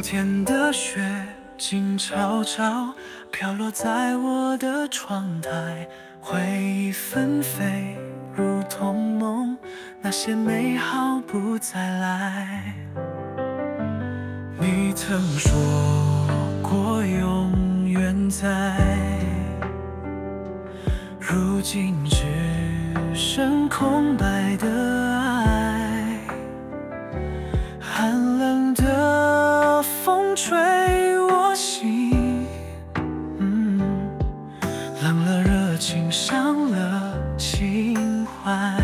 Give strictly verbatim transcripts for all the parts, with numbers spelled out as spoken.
天的雪静悄悄飘落在我的窗台，回忆纷飞如同梦，那些美好不再来。你曾说过永远在，如今只剩空白的爱。寒冷的风吹我心，嗯，冷了热情，伤了情怀。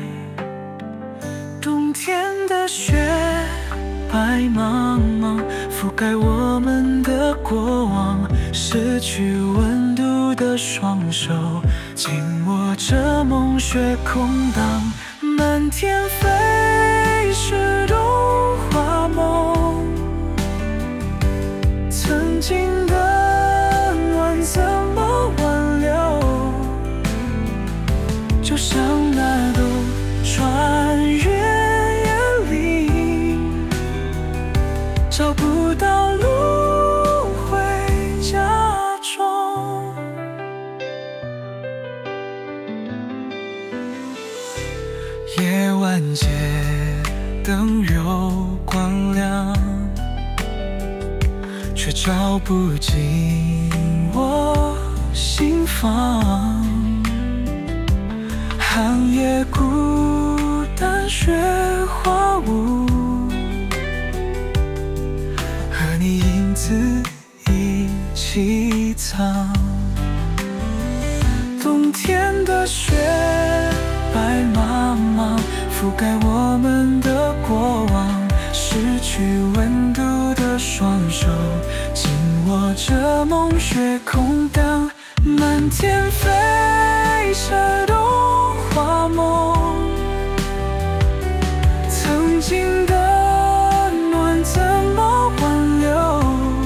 冬天的雪白茫茫，覆盖我们的过往，失去温度的双手紧握着梦雪空荡，漫天飞是动画梦，曾经的暖怎么挽留？就像那朵穿越眼里，找不到路回家中。夜晚街灯有光亮，却照不进我心房。寒夜孤单雪花舞，和你影子一起藏。冬天的雪白茫茫，覆盖我们的过往，失去温度的双手紧握着梦雪空荡，漫天飞是动画梦，曾经的暖怎么挽留？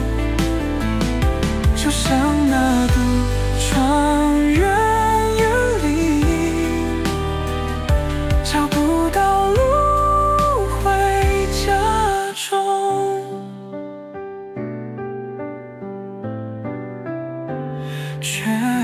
就像那朵穿越眼里，找不到路回家中，却